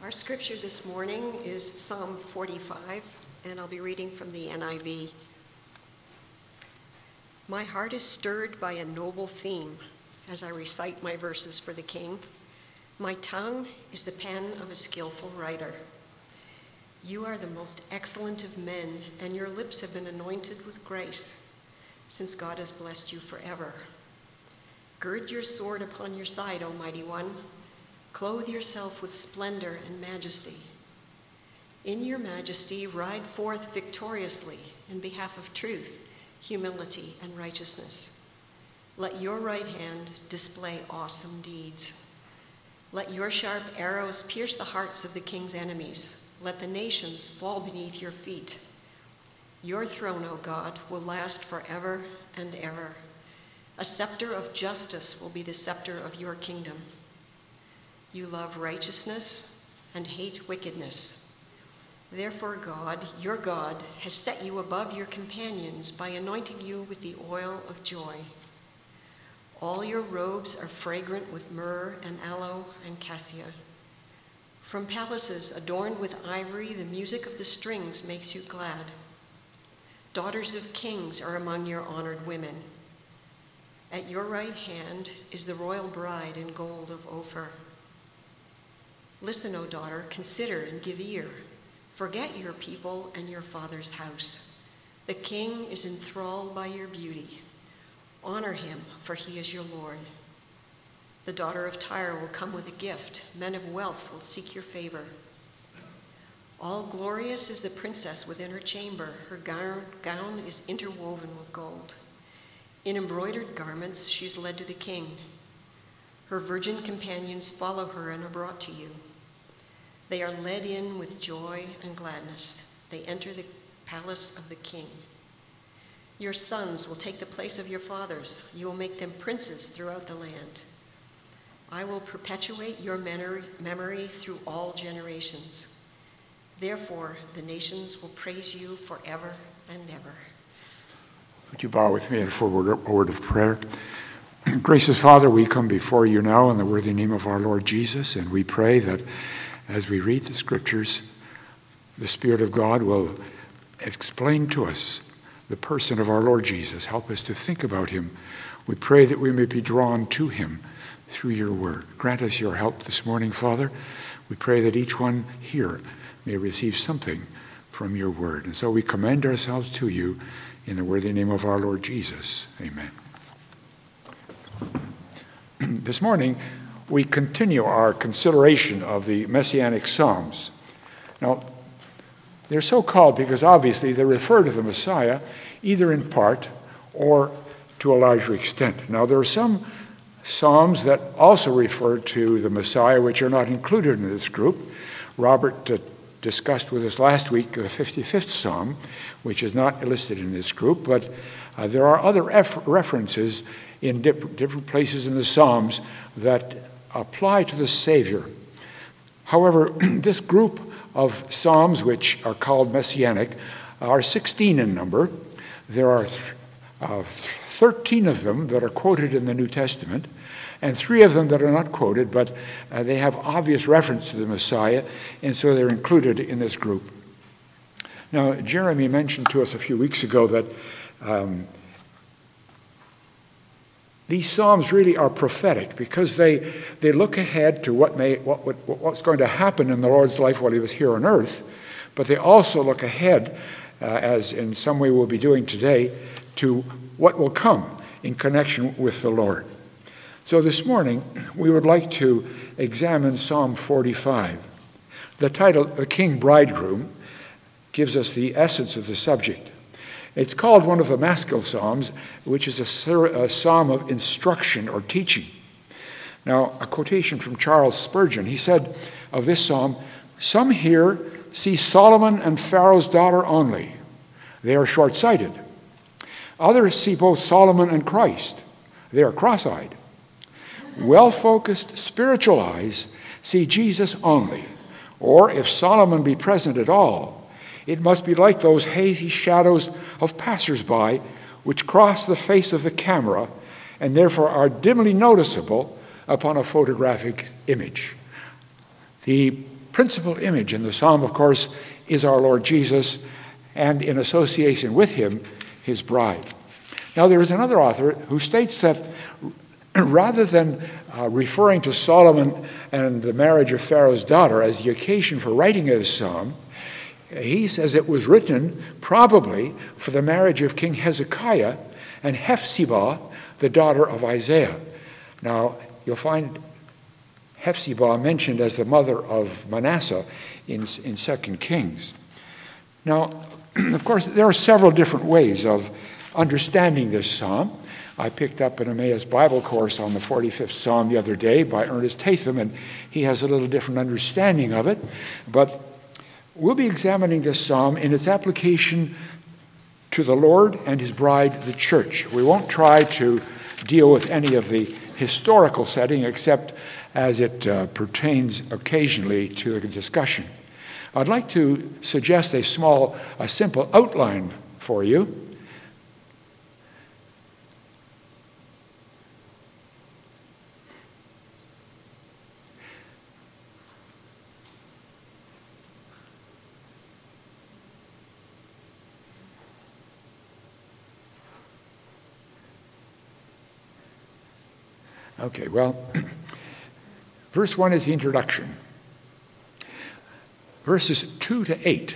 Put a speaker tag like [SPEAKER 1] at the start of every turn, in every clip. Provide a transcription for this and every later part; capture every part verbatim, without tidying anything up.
[SPEAKER 1] Our scripture this morning is Psalm forty-five, and I'll be reading from the N I V. My heart is stirred by a noble theme as I recite my verses for the King. My tongue is the pen of a skillful writer. You are the most excellent of men, and your lips have been anointed with grace, since God has blessed you forever. Gird your sword upon your side, O mighty one. Clothe yourself with splendor and majesty. In your majesty, ride forth victoriously in behalf of truth, humility, and righteousness. Let your right hand display awesome deeds. Let your sharp arrows pierce the hearts of the king's enemies. Let the nations fall beneath your feet. Your throne, O God, will last forever and ever. A scepter of justice will be the scepter of your kingdom. You love righteousness and hate wickedness. Therefore, God, your God, has set you above your companions by anointing you with the oil of joy. All your robes are fragrant with myrrh and aloe and cassia. From palaces adorned with ivory, the music of the strings makes you glad. Daughters of kings are among your honored women. At your right hand is the royal bride in gold of Ophir. Listen, O daughter, consider and give ear. Forget your people and your father's house. The king is enthralled by your beauty. Honor him, for he is your Lord. The daughter of Tyre will come with a gift. Men of wealth will seek your favor. All glorious is the princess within her chamber. Her gown, gown is interwoven with gold. In embroidered garments she is led to the king. Her virgin companions follow her and are brought to you. They are led in with joy and gladness. They enter the palace of the king. Your sons will take the place of your fathers. You will make them princes throughout the land. I will perpetuate your memory through all generations. Therefore, the nations will praise you forever and ever.
[SPEAKER 2] Would you bow with me for a word of prayer? Gracious Father, we come before you now in the worthy name of our Lord Jesus, and we pray that as we read the scriptures, the Spirit of God will explain to us the person of our Lord Jesus. Help us to think about him. We pray that we may be drawn to him through your word. Grant us your help this morning, Father. We pray that each one here may receive something from your word. And so we commend ourselves to you in the worthy name of our Lord Jesus. Amen. This morning, we continue our consideration of the Messianic Psalms. Now, they're so called because obviously they refer to the Messiah either in part or to a larger extent. Now, there are some Psalms that also refer to the Messiah which are not included in this group. Robert uh, discussed with us last week the fifty-fifth Psalm, which is not listed in this group, but uh, there are other ref- references in dip- different places in the Psalms that apply to the Savior. However, this group of Psalms, which are called Messianic, are sixteen in number. There are th- uh, thirteen of them that are quoted in the New Testament, and three of them that are not quoted, but uh, they have obvious reference to the Messiah, and so they're included in this group. Now, Jeremy mentioned to us a few weeks ago that um, these Psalms really are prophetic because they, they look ahead to what may what, what what's going to happen in the Lord's life while he was here on earth, but they also look ahead, uh, as in some way we'll be doing today, to what will come in connection with the Lord. So this morning, we would like to examine Psalm forty-five. The title, The King Bridegroom, gives us the essence of the subject. It's called one of the Maskil Psalms, which is a, a psalm of instruction or teaching. Now, a quotation from Charles Spurgeon, he said of this psalm, "Some here see Solomon and Pharaoh's daughter only. They are short-sighted. Others see both Solomon and Christ. They are cross-eyed. Well-focused spiritual eyes see Jesus only, or if Solomon be present at all, it must be like those hazy shadows of passers-by which cross the face of the camera and therefore are dimly noticeable upon a photographic image." The principal image in the psalm, of course, is our Lord Jesus, and in association with him, his bride. Now, there is another author who states that rather than uh, referring to Solomon and the marriage of Pharaoh's daughter as the occasion for writing this psalm, he says it was written probably for the marriage of King Hezekiah and Hephzibah, the daughter of Isaiah. Now, you'll find Hephzibah mentioned as the mother of Manasseh in, in Second Kings. Now, of course, there are several different ways of understanding this psalm. I picked up an Emmaus Bible course on the forty-fifth Psalm the other day by Ernest Tatham, and he has a little different understanding of it. But we'll be examining this psalm in its application to the Lord and his bride, the church. We won't try to deal with any of the historical setting except as it uh, pertains occasionally to the discussion. I'd like to suggest a small, a simple outline for you. Okay, well, verse one is the introduction. Verses two to eight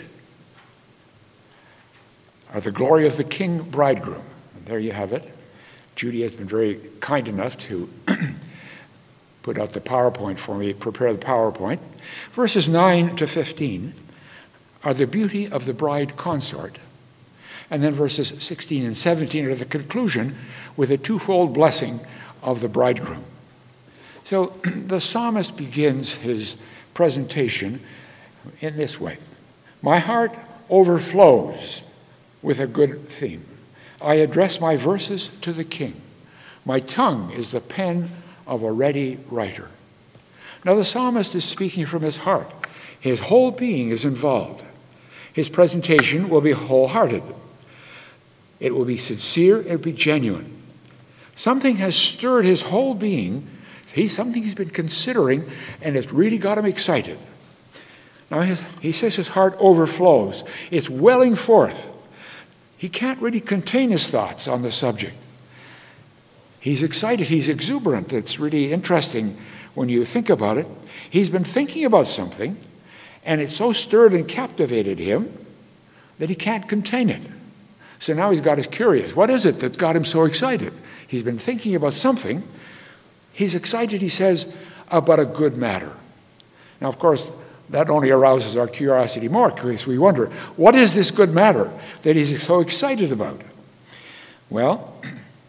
[SPEAKER 2] are the glory of the king bridegroom. And there you have it. Judy has been very kind enough to put out the PowerPoint for me, prepare the PowerPoint. Verses nine to fifteen are the beauty of the bride consort. And then verses sixteen and seventeen are the conclusion with a twofold blessing of the bridegroom. So the psalmist begins his presentation in this way. My heart overflows with a good theme. I address my verses to the king. My tongue is the pen of a ready writer. Now the psalmist is speaking from his heart. His whole being is involved. His presentation will be wholehearted. It will be sincere, it will be genuine. Something has stirred his whole being. He's something he's been considering, and it's really got him excited. Now, his, he says his heart overflows. It's welling forth. He can't really contain his thoughts on the subject. He's excited. He's exuberant. It's really interesting when you think about it. He's been thinking about something, and it so stirred and captivated him that he can't contain it. So now he's got his curious. What is it that's got him so excited? He's been thinking about something. He's excited, he says, about a good matter. Now, of course, that only arouses our curiosity more because we wonder, what is this good matter that he's so excited about? Well,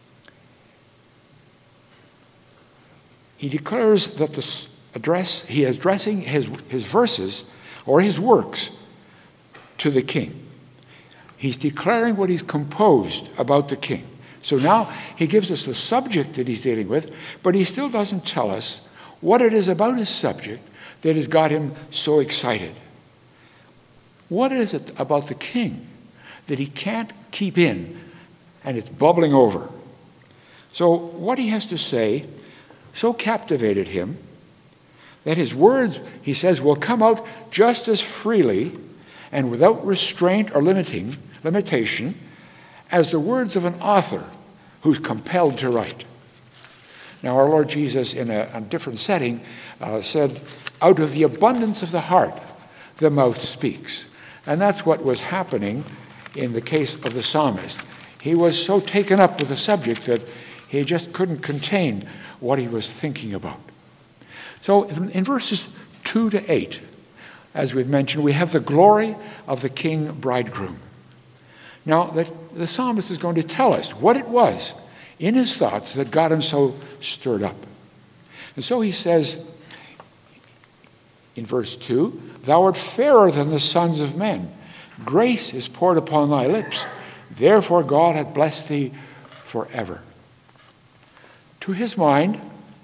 [SPEAKER 2] he declares that the address, he is addressing his, his verses or his works to the king. He's declaring what he's composed about the king. So now he gives us the subject that he's dealing with, but he still doesn't tell us what it is about his subject that has got him so excited. What is it about the king that he can't keep in and it's bubbling over? So what he has to say so captivated him that his words, he says, will come out just as freely and without restraint or limiting limitation as the words of an author who's compelled to write. Now, our Lord Jesus, in a, a different setting, uh, said, out of the abundance of the heart, the mouth speaks. And that's what was happening in the case of the psalmist. He was so taken up with the subject that he just couldn't contain what he was thinking about. So in, in verses two to eight, as we've mentioned, we have the glory of the king bridegroom. Now, the, the psalmist is going to tell us what it was in his thoughts that got him so stirred up. And so he says in verse two, thou art fairer than the sons of men. Grace is poured upon thy lips. Therefore God hath blessed thee forever. To his mind,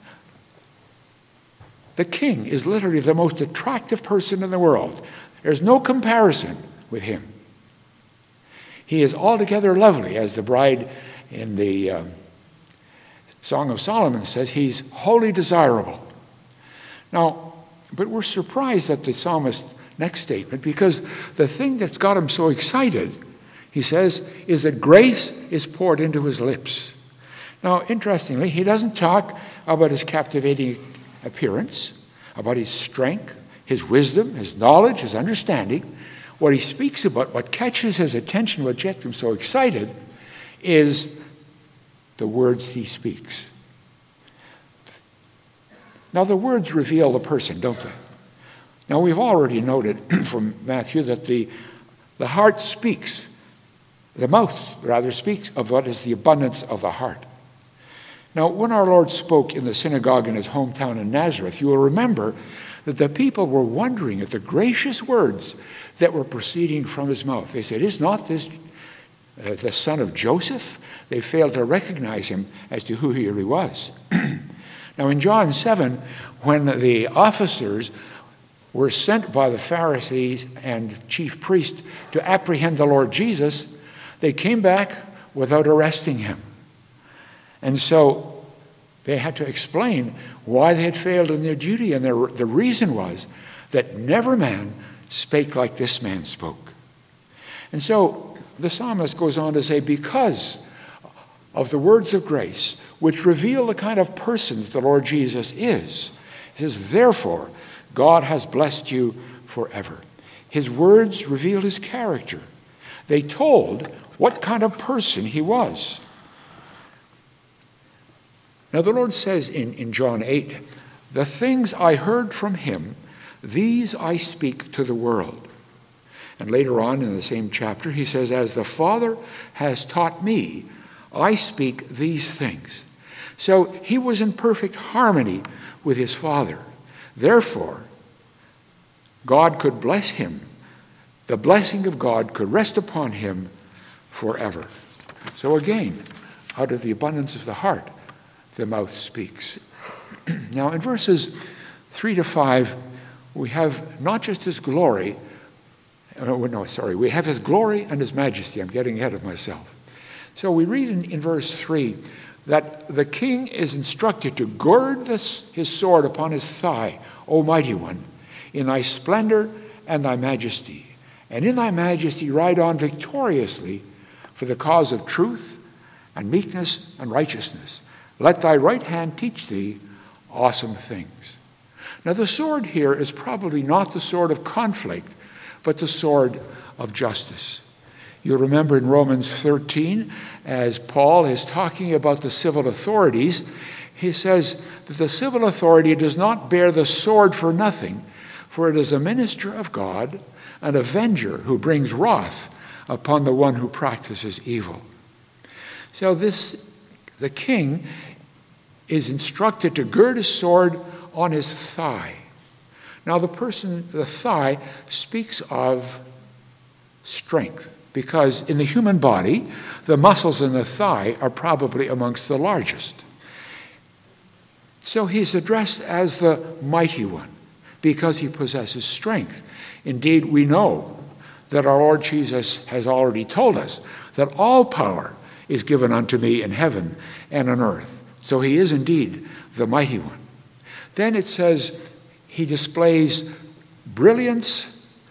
[SPEAKER 2] the king is literally the most attractive person in the world. There's no comparison with him. He is altogether lovely, as the bride in the um, Song of Solomon says, he's wholly desirable. Now, But we're surprised at the psalmist's next statement, because the thing that's got him so excited, he says, is that grace is poured into his lips. Now, interestingly, he doesn't talk about his captivating appearance, about his strength, his wisdom, his knowledge, his understanding. What he speaks about, what catches his attention, what gets him so excited, is the words he speaks. Now, the words reveal the person, don't they? Now, we've already noted from Matthew that the, the heart speaks, the mouth rather speaks of what is the abundance of the heart. Now, when our Lord spoke in the synagogue in his hometown in Nazareth, you will remember that the people were wondering at the gracious words that were proceeding from his mouth. They said, "Is not this uh, the son of Joseph?" They failed to recognize him as to who he really was. Now, in John seven, when the officers were sent by the Pharisees and chief priests to apprehend the Lord Jesus, they came back without arresting him. And so they had to explain why they had failed in their duty, and their, the reason was that never man spake like this man spoke. And so the psalmist goes on to say, because of the words of grace, which reveal the kind of person that the Lord Jesus is, he says, therefore, God has blessed you forever. His words reveal his character. They told what kind of person he was. Now, the Lord says in, in John eight, the things I heard from him, these I speak to the world. And later on in the same chapter, he says, as the Father has taught me, I speak these things. So he was in perfect harmony with his Father. Therefore, God could bless him. The blessing of God could rest upon him forever. So again, out of the abundance of the heart, the mouth speaks. Now, in verses three to five, we have not just his glory, no, no, sorry, we have his glory and his majesty. I'm getting ahead of myself. So we read in, in verse three that the king is instructed to gird this, his sword upon his thigh, O mighty one, in thy splendor and thy majesty, and in thy majesty ride on victoriously for the cause of truth and meekness and righteousness. Let thy right hand teach thee awesome things. Now, the sword here is probably not the sword of conflict, but the sword of justice. You'll remember in Romans thirteen, as Paul is talking about the civil authorities, he says that the civil authority does not bear the sword for nothing, for it is a minister of God, an avenger who brings wrath upon the one who practices evil. So this, the king is instructed to gird his sword on his thigh. Now, the person, the thigh, speaks of strength, because in the human body, the muscles in the thigh are probably amongst the largest. So he's addressed as the mighty one, because he possesses strength. Indeed, we know that our Lord Jesus has already told us that all power is given unto me in heaven and on earth. So he is indeed the mighty one. Then it says he displays brilliance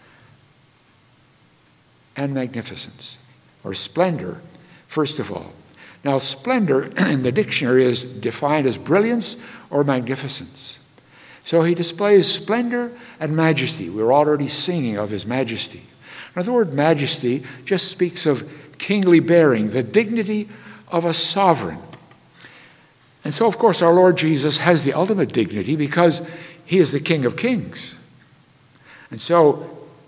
[SPEAKER 2] and magnificence, or splendor, first of all. Now, splendor in the dictionary is defined as brilliance or magnificence. So he displays splendor and majesty. We're already singing of his majesty. Now, the word majesty just speaks of kingly bearing, the dignity of a sovereign. And so, of course, our Lord Jesus has the ultimate dignity because he is the King of Kings. And so,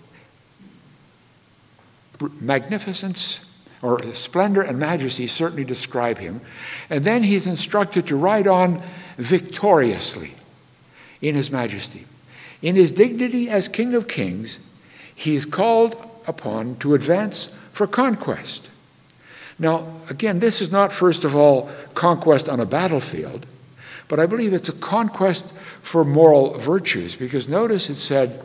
[SPEAKER 2] magnificence or splendor and majesty certainly describe him. And then he's instructed to ride on victoriously in his majesty. In his dignity as King of Kings, he is called upon to advance for conquest. Now, again, this is not, first of all, conquest on a battlefield, but I believe it's a conquest for moral virtues, because notice it said,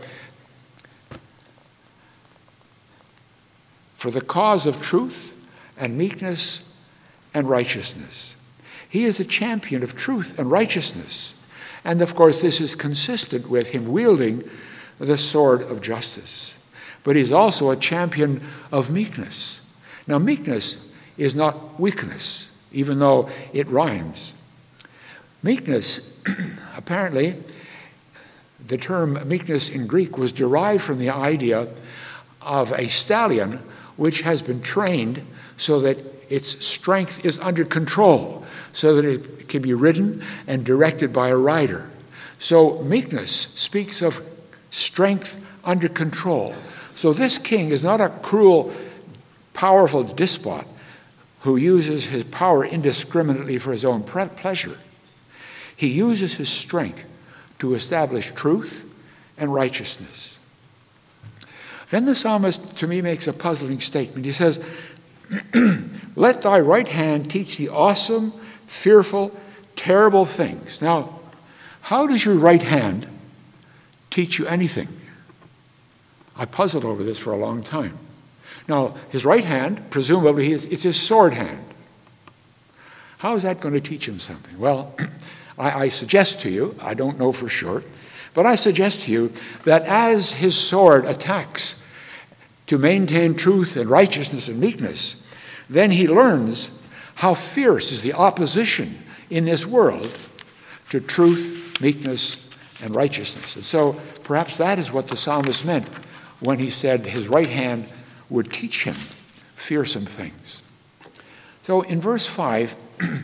[SPEAKER 2] for the cause of truth and meekness and righteousness. He is a champion of truth and righteousness. And of course, this is consistent with him wielding the sword of justice. But he's also a champion of meekness. Now, meekness is not weakness, even though it rhymes. Meekness, apparently, the term meekness in Greek was derived from the idea of a stallion which has been trained so that its strength is under control, so that it can be ridden and directed by a rider. So meekness speaks of strength under control. So this king is not a cruel, powerful despot who uses his power indiscriminately for his own pleasure. He uses his strength to establish truth and righteousness. Then the psalmist, to me, makes a puzzling statement. He says, let thy right hand teach thee awesome, fearful, terrible things. Now, how does your right hand teach you anything? I puzzled over this for a long time. Now, his right hand, presumably, it's his sword hand. How is that going to teach him something? Well, I, I suggest to you, I don't know for sure, but I suggest to you that as his sword attacks to maintain truth and righteousness and meekness, then he learns how fierce is the opposition in this world to truth, meekness, and righteousness. And so perhaps that is what the psalmist meant when he said his right hand would teach him fearsome things. So in verse five,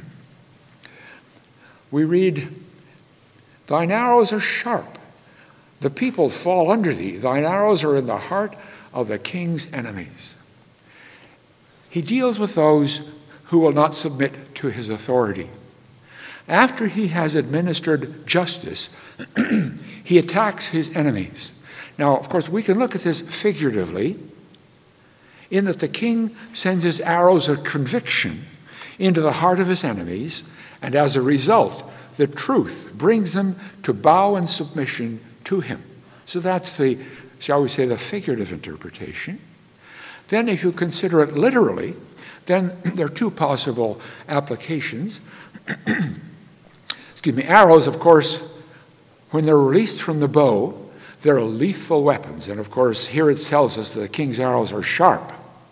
[SPEAKER 2] we read, thine arrows are sharp. The people fall under thee. Thine arrows are in the heart of the king's enemies. He deals with those who will not submit to his authority. After he has administered justice, he attacks his enemies. Now, of course, we can look at this figuratively, in that the king sends his arrows of conviction into the heart of his enemies, and as a result, the truth brings them to bow in submission to him. So that's the, shall we say, the figurative interpretation. Then if you consider it literally, then there are two possible applications. Excuse me, arrows, of course, when they're released from the bow, they're lethal weapons. And of course, here it tells us that the king's arrows are sharp.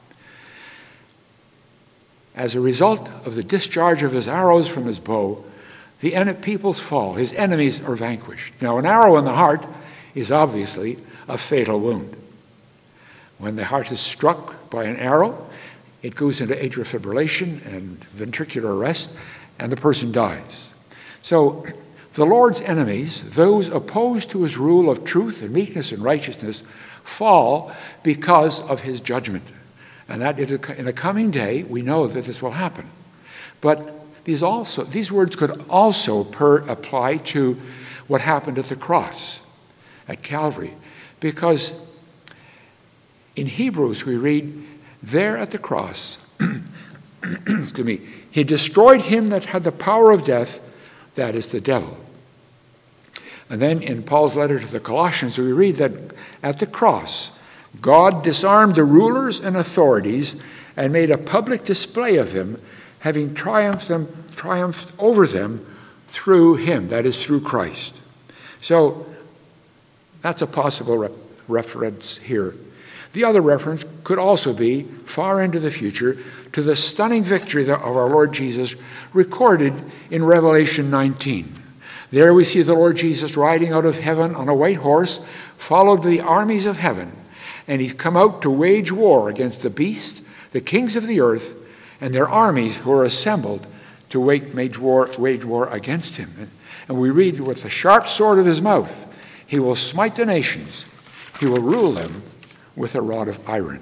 [SPEAKER 2] As a result of the discharge of his arrows from his bow, the en- peoples fall. His enemies are vanquished. Now, an arrow in the heart is obviously a fatal wound. When the heart is struck by an arrow, it goes into atrial fibrillation and ventricular arrest, and the person dies. So the Lord's enemies, those opposed to his rule of truth and meekness and righteousness, fall because of his judgment. And that is a, in a coming day, we know that this will happen. But these also these words could also per, apply to what happened at the cross, at Calvary. Because in Hebrews we read, there at the cross, excuse me, he destroyed him that had the power of death, that is the devil. And then in Paul's letter to the Colossians, we read that at the cross, God disarmed the rulers and authorities and made a public display of them, having triumphed, them, triumphed over them through him, that is, through Christ. So that's a possible re- reference here. The other reference could also be, far into the future, to the stunning victory of our Lord Jesus recorded in Revelation nineteen. There we see the Lord Jesus riding out of heaven on a white horse, followed by the armies of heaven. And he's come out to wage war against the beast, the kings of the earth, and their armies who are assembled to wage war, wage war against him. And we read, with the sharp sword of his mouth, he will smite the nations. He will rule them with a rod of iron.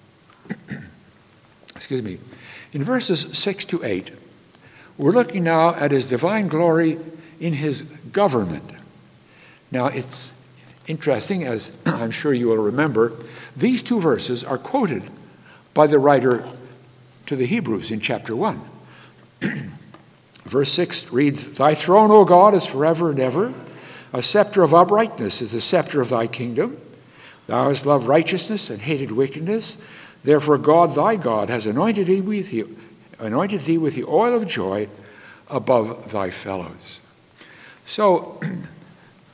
[SPEAKER 2] Excuse me. In verses six to eight, we're looking now at his divine glory in his government. Now, it's interesting, as I'm sure you will remember, these two verses are quoted by the writer to the Hebrews in chapter one. Verse six reads, thy throne, O God, is forever and ever. A scepter of uprightness is the scepter of thy kingdom. Thou hast loved righteousness and hated wickedness. Therefore God, thy God, has anointed thee with the, anointed thee with the oil of joy above thy fellows. So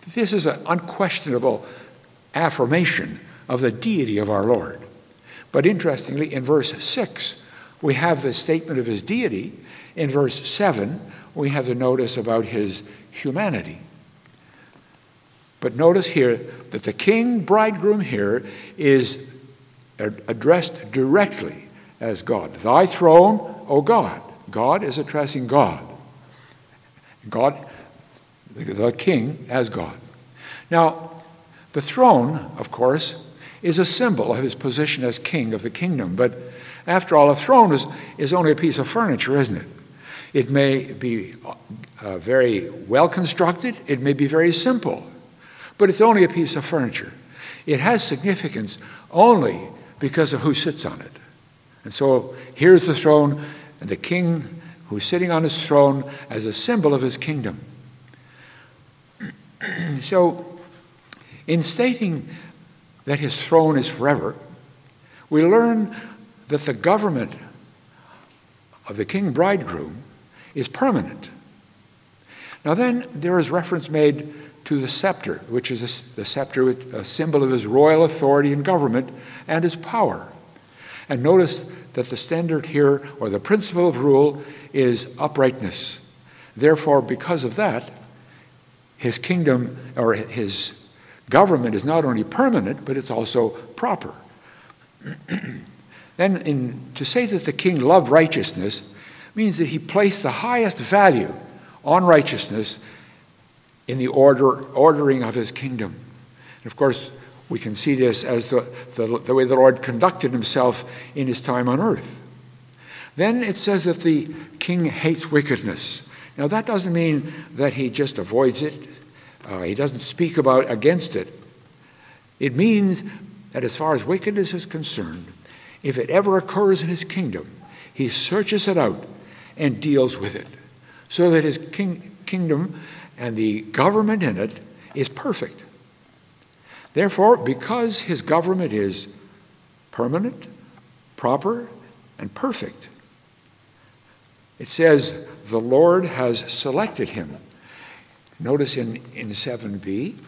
[SPEAKER 2] This is an unquestionable affirmation of the deity of our Lord. But interestingly, in verse six, we have the statement of his deity. In verse seven, we have the notice about his humanity. But notice here that the king bridegroom here is addressed directly as God. Thy throne, O God. God is addressing God. God, the king, as God. Now, the throne, of course, is a symbol of his position as king of the kingdom. But after all, a throne is, is only a piece of furniture, isn't it? It may be uh, very well constructed. It may be very simple. But it's only a piece of furniture. It has significance only because of who sits on it. And so here's the throne, and the king who's sitting on his throne as a symbol of his kingdom. So, in stating that his throne is forever, we learn that the government of the king bridegroom is permanent. Now then, there is reference made to the scepter, which is a, the scepter, a symbol of his royal authority and government and his power. And notice that the standard here, or the principle of rule, is uprightness. Therefore, because of that, his kingdom, or his government, is not only permanent, but it's also proper. Then, in, to say that the king loved righteousness means that he placed the highest value on righteousness in the order, ordering of his kingdom. And of course, we can see this as the, the, the way the Lord conducted himself in his time on earth. Then it says that the king hates wickedness. Now that doesn't mean that he just avoids it. Uh, he doesn't speak about against it. It means that as far as wickedness is concerned, if it ever occurs in his kingdom, he searches it out and deals with it, so that his king, kingdom and the government in it is perfect. Therefore, because his government is permanent, proper, and perfect, it says the Lord has selected him. Notice in, in seven b,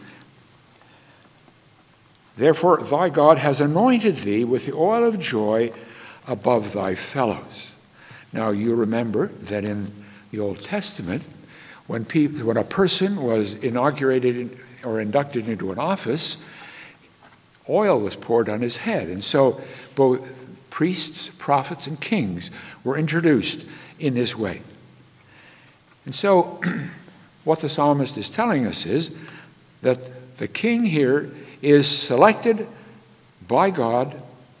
[SPEAKER 2] therefore thy God has anointed thee with the oil of joy above thy fellows. Now you remember that in the Old Testament, when, people, when a person was inaugurated in, or inducted into an office, oil was poured on his head. And so both priests, prophets, and kings were introduced in this way. And so what the psalmist is telling us is that the king here is selected by God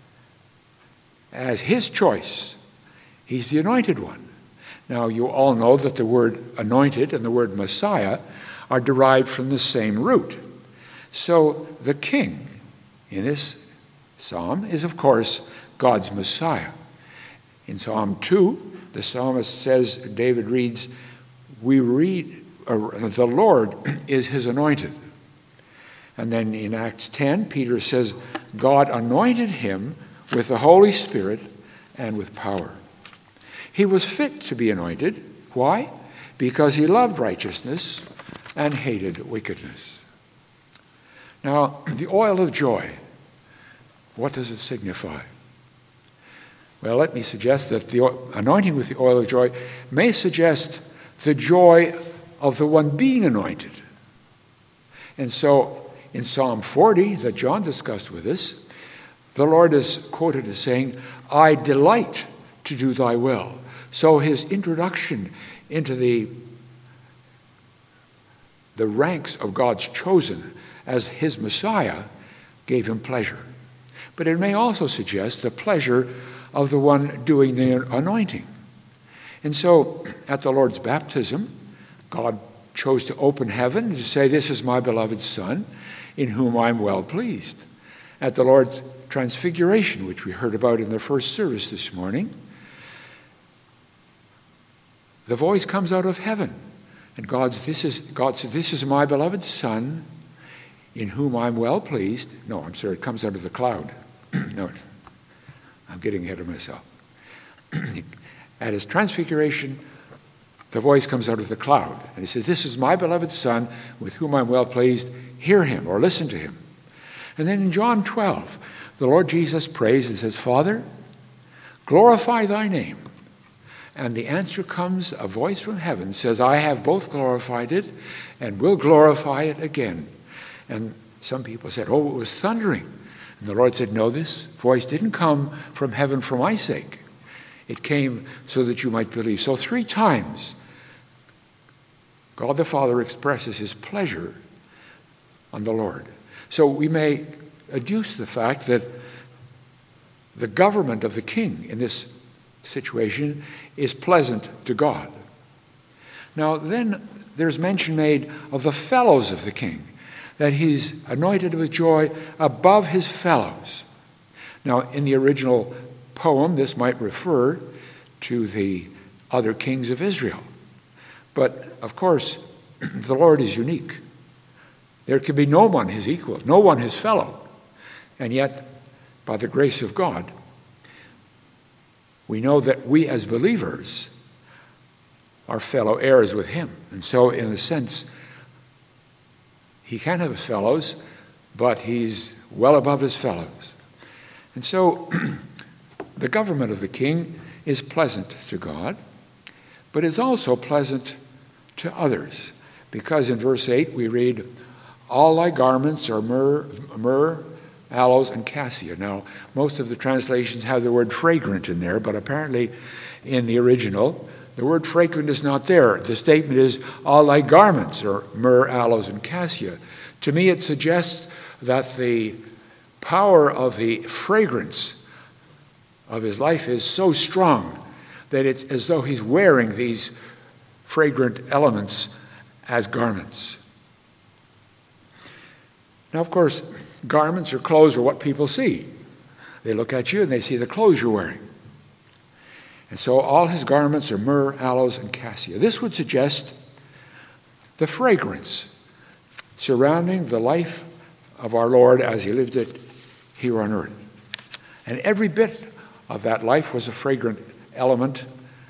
[SPEAKER 2] as his choice. He's the anointed one. Now, you all know that the word anointed and the word Messiah are derived from the same root. So the king in this psalm is, of course, God's Messiah. In Psalm two, the psalmist says, David reads, we read, uh, the Lord is his anointed. And then in Acts ten, Peter says, God anointed him with the Holy Spirit and with power. He was fit to be anointed. Why? Because he loved righteousness and hated wickedness. Now, the oil of joy, what does it signify? Well, let me suggest that the anointing with the oil of joy may suggest the joy of the one being anointed. And so, in Psalm forty, that John discussed with us, the Lord is quoted as saying, I delight to do thy will. So his introduction into the, the ranks of God's chosen as his Messiah gave him pleasure. But it may also suggest the pleasure of the one doing the anointing. And so at the Lord's baptism, God chose to open heaven to say, this is my beloved Son, in whom I'm well pleased. At the Lord's transfiguration, which we heard about in the first service this morning, the voice comes out of heaven, and God's, this is, God says, this is my beloved Son, in whom I'm well pleased. No, I'm sorry, it comes out of the cloud. No, I'm getting ahead of myself. At his transfiguration, the voice comes out of the cloud. And he says, "This is my beloved Son, with whom I'm well pleased. Hear him," or listen to him. And then in John twelve, the Lord Jesus prays and says, "Father, glorify thy name." And the answer comes, a voice from heaven says, "I have both glorified it and will glorify it again." And some people said, "Oh, it was thundering." And the Lord said, "No, this voice didn't come from heaven for my sake. It came so that you might believe." So three times, God the Father expresses his pleasure on the Lord. So we may adduce the fact that the government of the king in this situation is pleasant to God. Now then there's mention made of the fellows of the king, that he's anointed with joy above his fellows. Now in the original poem, this might refer to the other kings of Israel. But of course, the Lord is unique. There can be no one his equal, no one his fellow. And yet, by the grace of God, we know that we as believers are fellow heirs with him. And so, in a sense, he can have his fellows, but he's well above his fellows. And so, the government of the king is pleasant to God, but it's also pleasant to others. Because in verse eight we read, "All thy garments are myrrh, myrrh, aloes, and cassia." Now, most of the translations have the word fragrant in there, but apparently in the original, the word fragrant is not there. The statement is, "All thy garments are myrrh, aloes, and cassia." To me, it suggests that the power of the fragrance of his life is so strong that it's as though he's wearing these fragrant elements as garments. Now, of course, garments or clothes are what people see. They look at you and they see the clothes you're wearing. And so all his garments are myrrh, aloes, and cassia. This would suggest the fragrance surrounding the life of our Lord as he lived it here on earth. And every bit of that life was a fragrant element.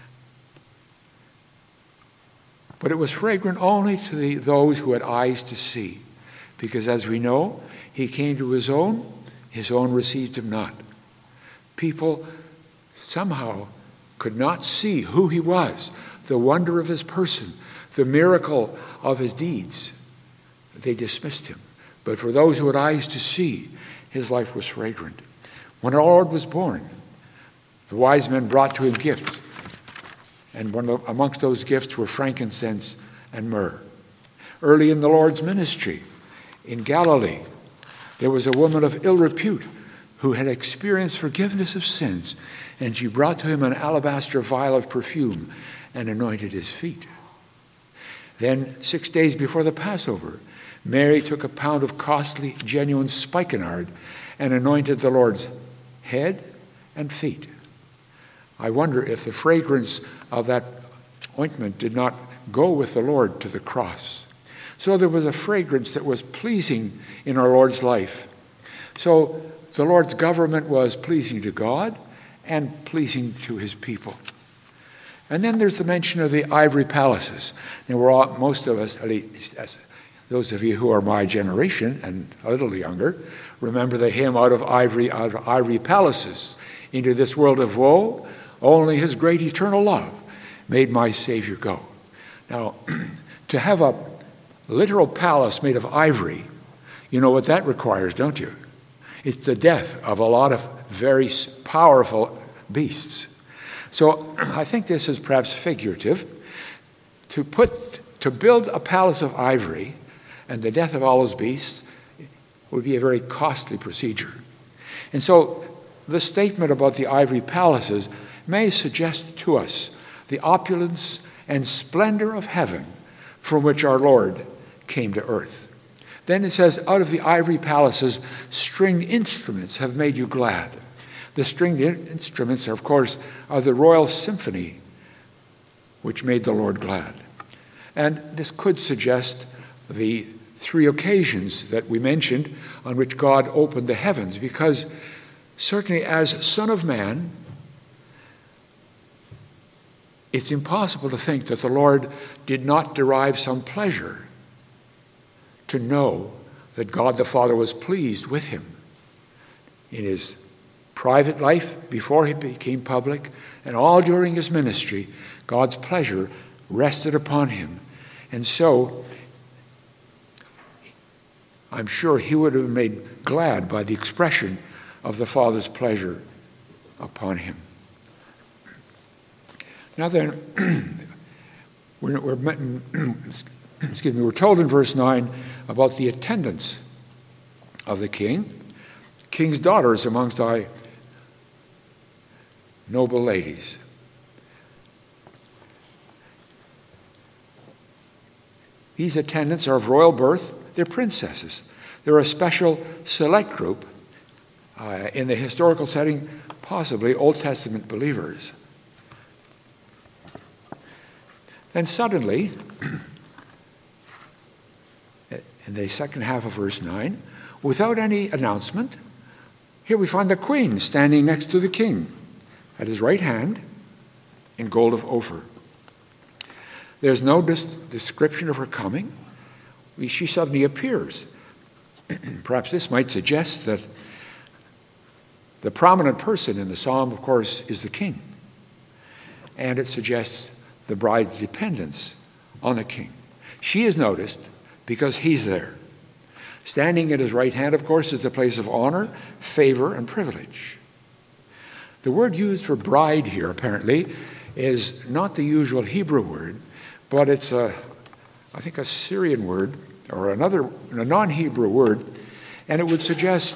[SPEAKER 2] But it was fragrant only to the, those who had eyes to see. Because as we know, he came to his own, his own received him not. People somehow could not see who he was, the wonder of his person, the miracle of his deeds. They dismissed him. But for those who had eyes to see, his life was fragrant. When our Lord was born, the wise men brought to him gifts. And one of, amongst those gifts were frankincense and myrrh. Early in the Lord's ministry, in Galilee, there was a woman of ill repute who had experienced forgiveness of sins, and she brought to him an alabaster vial of perfume and anointed his feet. Then, six days before the Passover, Mary took a pound of costly, genuine spikenard and anointed the Lord's head and feet. I wonder if the fragrance of that ointment did not go with the Lord to the cross. So there was a fragrance that was pleasing in our Lord's life. So the Lord's government was pleasing to God and pleasing to his people. And then there's the mention of the ivory palaces. Now, we're all, most of us, at least those of you who are my generation and a little younger, remember the hymn, "Out of ivory, out of ivory palaces, into this world of woe, only his great eternal love made my Savior go." Now, to have a literal palace made of ivory, you know what that requires, don't you? It's the death of a lot of very powerful beasts. So I think this is perhaps figurative. To put, to build a palace of ivory and the death of all those beasts would be a very costly procedure. And so the statement about the ivory palaces may suggest to us the opulence and splendor of heaven from which our Lord came to earth. Then it says, "Out of the ivory palaces, stringed instruments have made you glad." The stringed instruments, of course, are the royal symphony which made the Lord glad. And this could suggest the three occasions that we mentioned on which God opened the heavens, because certainly as Son of Man, it's impossible to think that the Lord did not derive some pleasure to know that God the Father was pleased with him in his private life before he became public, and all during his ministry. God's pleasure rested upon him. And so I'm sure he would have been made glad by the expression of the Father's pleasure upon him. Now then, we're, we're, excuse me, we're told in verse nine about the attendance of the king. King's daughters amongst thy noble ladies. These attendants are of royal birth. They're princesses. They're a special select group uh, in the historical setting, possibly Old Testament believers. Then suddenly, in the second half of verse nine, without any announcement, here we find the queen standing next to the king at his right hand in gold of Ophir. There's no dis- description of her coming. She suddenly appears. Perhaps this might suggest that the prominent person in the psalm, of course, is the king. And it suggests the bride's dependence on the king. She is noticed because he's there. Standing at his right hand, of course, is the place of honor, favor, and privilege. The word used for bride here, apparently, is not the usual Hebrew word, but it's a, I think, a Syrian word, or another, a non-Hebrew word, and it would suggest,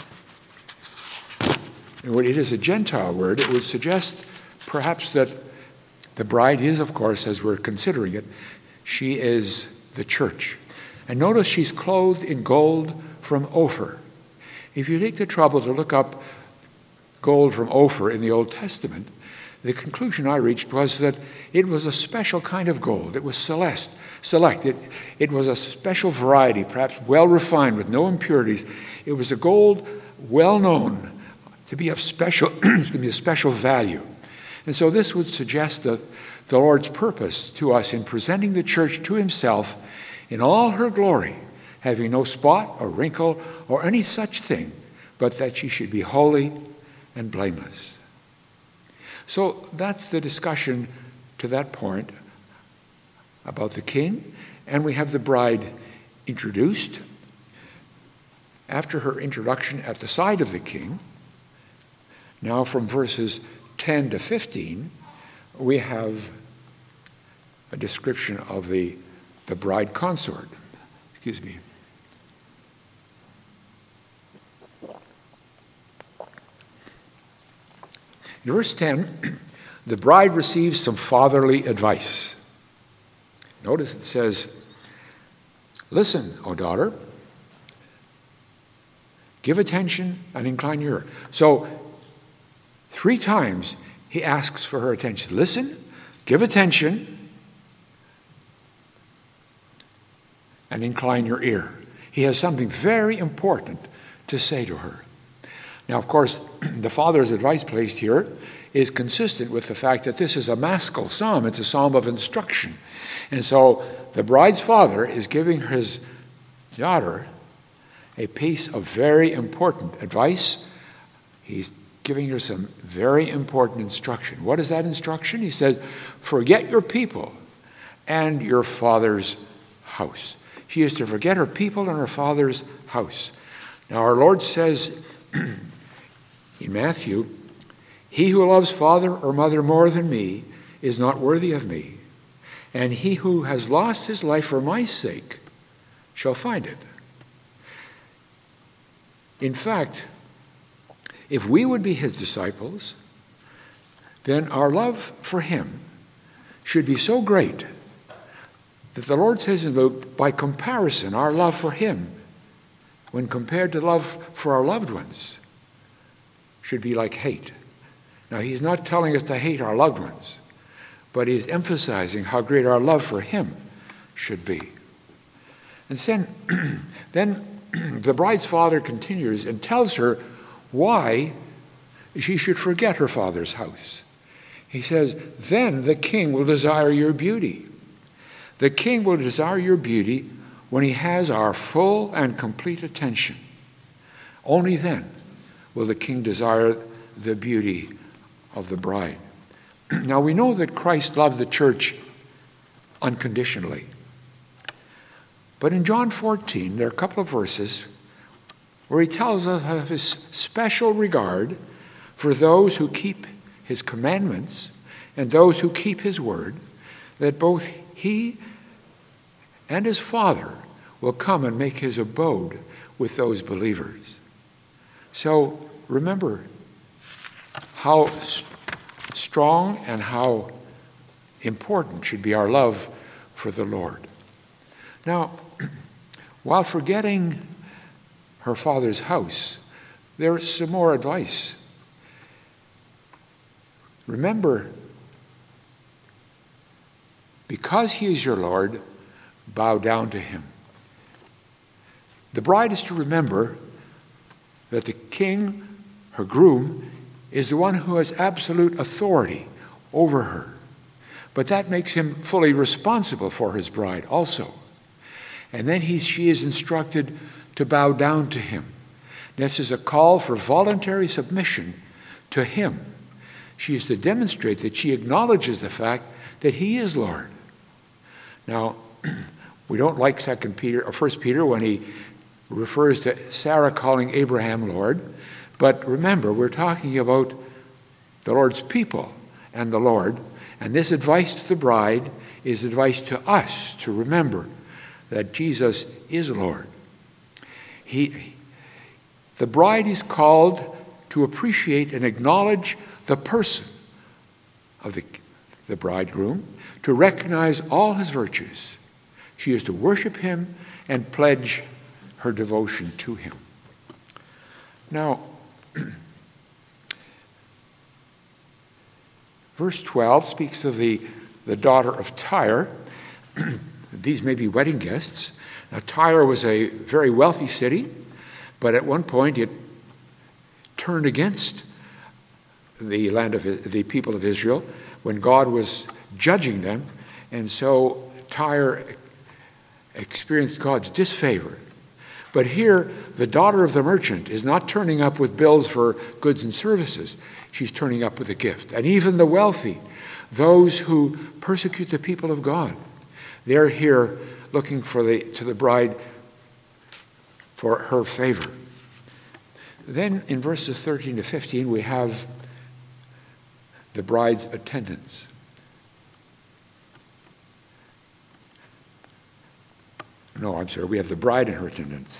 [SPEAKER 2] it is a Gentile word, it would suggest perhaps that the bride is, of course, as we're considering it, she is the church. And notice she's clothed in gold from Ophir. If you take the trouble to look up gold from Ophir in the Old Testament, the conclusion I reached was that it was a special kind of gold. It was celeste, select. It, it was a special variety, perhaps well refined with no impurities. It was a gold well known to be of special, excuse me, a special value. And so this would suggest that the Lord's purpose to us in presenting the church to himself in all her glory, having no spot or wrinkle or any such thing, but that she should be holy and blameless. So that's the discussion to that point about the king, and we have the bride introduced. After her introduction at the side of the king, now from verses ten to fifteen, we have a description of the, the bride consort. Excuse me. In verse ten, the bride receives some fatherly advice. Notice it says, "Listen, O daughter, give attention and incline your ear." So, three times he asks for her attention. Listen, give attention, and incline your ear. He has something very important to say to her. Now, of course, the father's advice placed here is consistent with the fact that this is a maskil psalm. It's a psalm of instruction. And so the bride's father is giving his daughter a piece of very important advice. He's giving her some very important instruction. What is that instruction? He says, forget your people and your father's house. She is to forget her people and her father's house. Now, our Lord says in Matthew, "He who loves father or mother more than me is not worthy of me, and he who has lost his life for my sake shall find it." In fact, if we would be his disciples, then our love for him should be so great that the Lord says in Luke, by comparison, our love for him, when compared to love for our loved ones, should be like hate. Now, he's not telling us to hate our loved ones, but he's emphasizing how great our love for him should be. And then, then the bride's father continues and tells her why she should forget her father's house. He says, then the king will desire your beauty. The king will desire your beauty when he has our full and complete attention. Only then will the king desire the beauty of the bride. Now we know that Christ loved the church unconditionally. But in John fourteen, there are a couple of verses where he tells us of his special regard for those who keep his commandments and those who keep his word, that both he and his Father will come and make his abode with those believers. So remember how st- strong and how important should be our love for the Lord. Now, while forgetting her father's house, there's some more advice. Remember, because he is your Lord, bow down to him. The bride is to remember that the king, her groom, is the one who has absolute authority over her. But that makes him fully responsible for his bride also. And then he, she is instructed to bow down to him. This is a call for voluntary submission to him. She is to demonstrate that she acknowledges the fact that he is Lord. Now, we don't like Second Peter or First Peter when he refers to Sarah calling Abraham Lord, but remember, we're talking about the Lord's people and the Lord, and this advice to the bride is advice to us to remember that Jesus is Lord. He, the bride is called to appreciate and acknowledge the person of the, the bridegroom, to recognize all his virtues. She is to worship him and pledge her devotion to him. Now, verse twelve speaks of the, the daughter of Tyre. These may be wedding guests. Now, Tyre was a very wealthy city, but at one point it turned against the land of the people of Israel when God was judging them, and so Tyre experienced God's disfavor. But here, the daughter of the merchant is not turning up with bills for goods and services. She's turning up with a gift. And even the wealthy, those who persecute the people of God, they're here looking for the, to the bride for her favor. Then in verses thirteen to fifteen, we have the bride's attendants. No, I'm sorry, we have the bride and her attendants.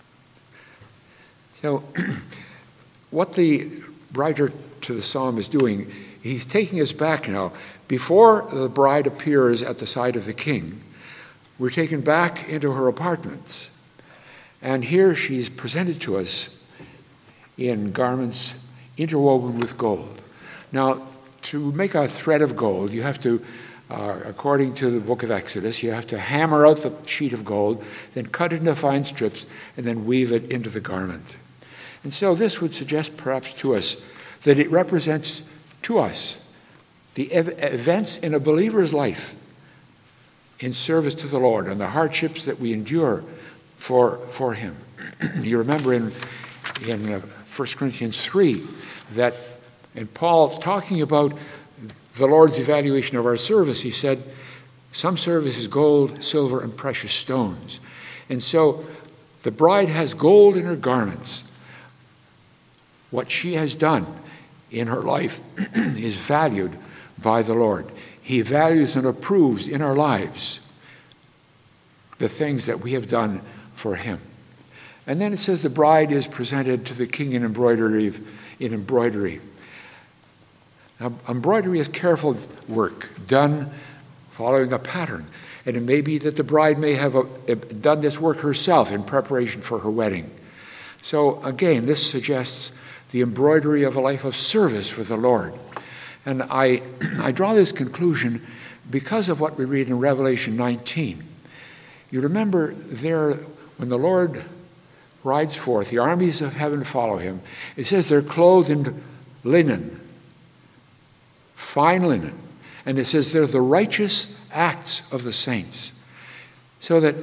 [SPEAKER 2] So, what the writer to the psalm is doing, he's taking us back now. Before the bride appears at the side of the king, we're taken back into her apartments. And here she's presented to us in garments interwoven with gold. Now, to make a thread of gold, you have to, uh, according to the book of Exodus, you have to hammer out the sheet of gold, then cut it into fine strips, and then weave it into the garment. And so this would suggest perhaps to us that it represents to us the ev- events in a believer's life in service to the Lord and the hardships that we endure for, for him. You remember in, in uh, First Corinthians three that in Paul talking about the Lord's evaluation of our service, he said, some service is gold, silver, and precious stones. And so the bride has gold in her garments. What she has done in her life is valued by the Lord. He values and approves in our lives the things that we have done for him. And then it says the bride is presented to the king in embroidery. In embroidery. Now, embroidery is careful work done following a pattern. And it may be that the bride may have a, done this work herself in preparation for her wedding. So again, this suggests the embroidery of a life of service for the Lord. And I, I draw this conclusion because of what we read in Revelation nineteen. You remember there, when the Lord rides forth, the armies of heaven follow him. It says they're clothed in linen, fine linen. And it says they're the righteous acts of the saints. So that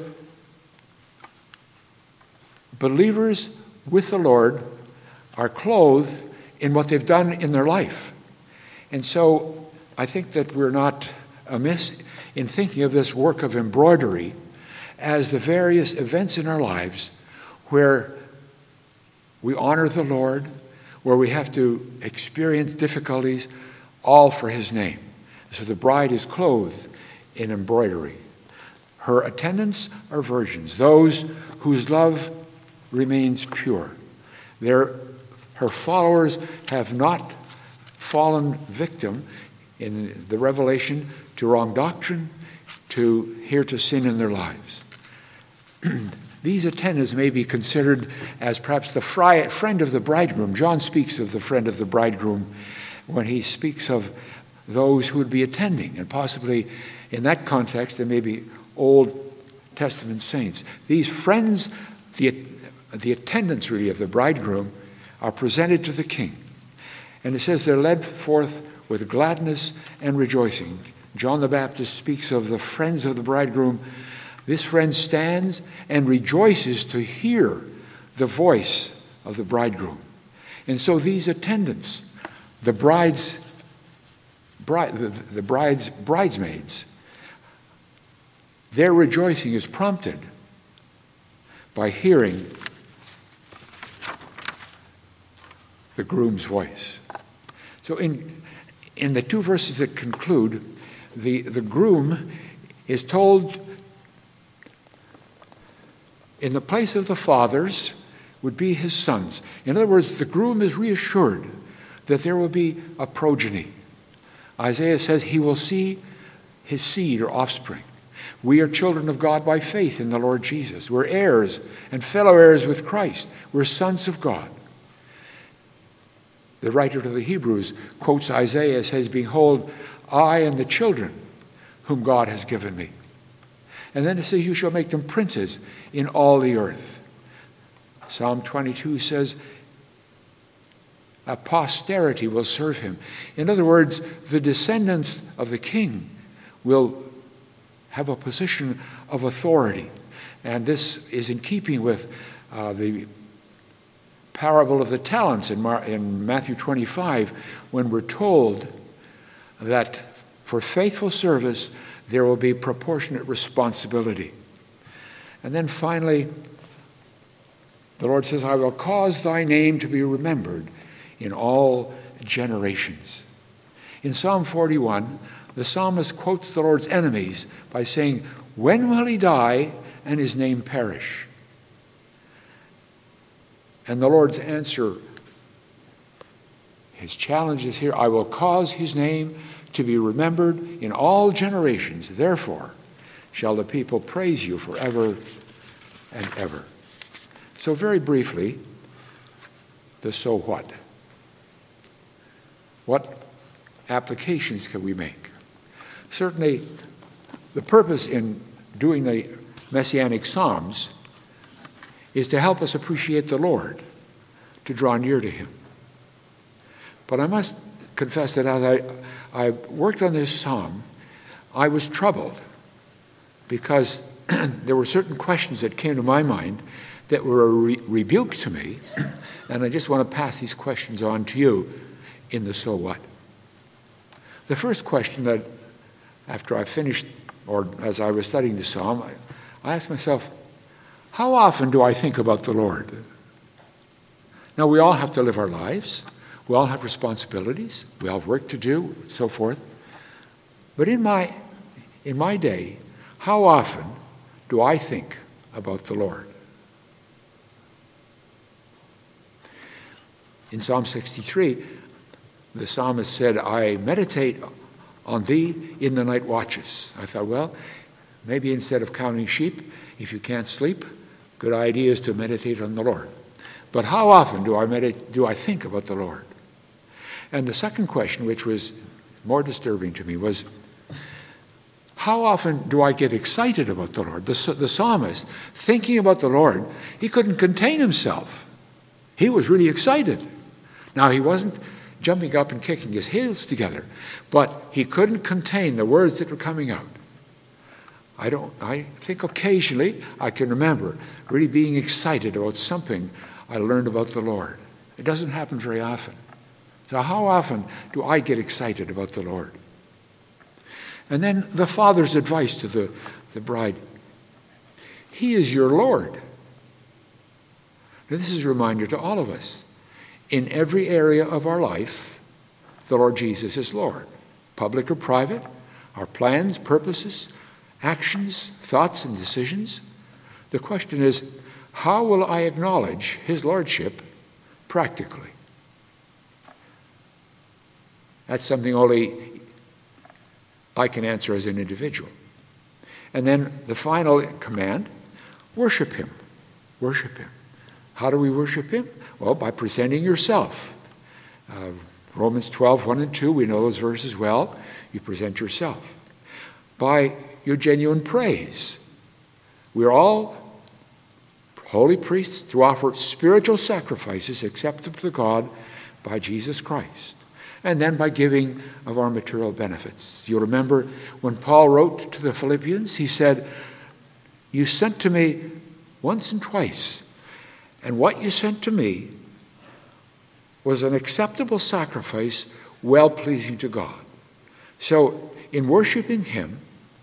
[SPEAKER 2] believers with the Lord are clothed in what they've done in their life. And so I think that we're not amiss in thinking of this work of embroidery as the various events in our lives where we honor the Lord, where we have to experience difficulties, all for his name. So the bride is clothed in embroidery. Her attendants are virgins, those whose love remains pure. Their, her followers have not fallen victim in the revelation to wrong doctrine, to here to sin in their lives. These attendants may be considered as perhaps the fri- friend of the bridegroom. John speaks of the friend of the bridegroom when he speaks of those who would be attending, and possibly in that context there may be Old Testament saints. These friends, the, the attendants really of the bridegroom, are presented to the king. And it says they're led forth with gladness and rejoicing. John the Baptist speaks of the friends of the bridegroom. This friend stands and rejoices to hear the voice of the bridegroom. And so these attendants, the bride's, bride, the, the bride's bridesmaids, their rejoicing is prompted by hearing the groom's voice. So in, in the two verses that conclude, the, the groom is told in the place of the fathers would be his sons. In other words, the groom is reassured that there will be a progeny. Isaiah says he will see his seed or offspring. We are children of God by faith in the Lord Jesus. We're heirs and fellow heirs with Christ. We're sons of God. The writer to the Hebrews quotes Isaiah and says, "Behold, I and the children whom God has given me." And then it says, "You shall make them princes in all the earth." Psalm twenty-two says, "A posterity will serve him." In other words, the descendants of the king will have a position of authority. And this is in keeping with uh, the parable of the talents in, Mar- in Matthew twenty-five, when we're told that for faithful service there will be proportionate responsibility. And then finally, the Lord says, "I will cause thy name to be remembered in all generations." In Psalm forty-one, the psalmist quotes the Lord's enemies by saying, "When will he die and his name perish?" And the Lord's answer, his challenge is here, "I will cause his name to be remembered in all generations. Therefore shall the people praise you forever and ever." So very briefly, the so what? What applications can we make? Certainly, the purpose in doing the Messianic Psalms is to help us appreciate the Lord, to draw near to him. But I must confess that as I, I worked on this psalm, I was troubled because there were certain questions that came to my mind that were a re- rebuke to me, and I just want to pass these questions on to you in the so what. The first question that, after I finished, or as I was studying the psalm, I, I asked myself, how often do I think about the Lord? Now, we all have to live our lives. We all have responsibilities. We all have work to do, so forth. But in my, in my day, how often do I think about the Lord? In Psalm sixty-three, the psalmist said, "I meditate on thee in the night watches." I thought, well, maybe instead of counting sheep, if you can't sleep, good idea is to meditate on the Lord. But how often do I meditate, do I think about the Lord? And the second question, which was more disturbing to me, was, how often do I get excited about the Lord? The, the psalmist, thinking about the Lord, he couldn't contain himself. He was really excited. Now, he wasn't jumping up and kicking his heels together. But he couldn't contain the words that were coming out. I don't, I think occasionally I can remember really being excited about something I learned about the Lord. It doesn't happen very often. So how often do I get excited about the Lord? And then the father's advice to the, the bride. He is your Lord. Now, this is a reminder to all of us. In every area of our life, the Lord Jesus is Lord. Public or private, our plans, purposes, actions, thoughts, and decisions. The question is, how will I acknowledge his lordship practically? That's something only I can answer as an individual. And then the final command, worship him. Worship him. How do we worship him? Well, by presenting yourself. Uh, Romans twelve, one and two, we know those verses well. You present yourself. By your genuine praise. We're all holy priests to offer spiritual sacrifices acceptable to God by Jesus Christ. And then by giving of our material benefits. You'll remember when Paul wrote to the Philippians, he said, you sent to me once and twice, and what you sent to me was an acceptable sacrifice, well-pleasing to God. So in worshiping him,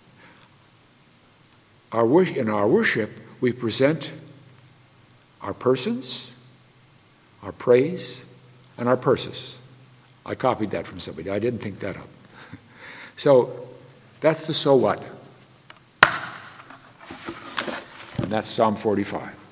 [SPEAKER 2] our wor- in our worship, we present our persons, our praise, and our purses. I copied that from somebody. I didn't think that up. So that's the so what. And that's Psalm forty-five.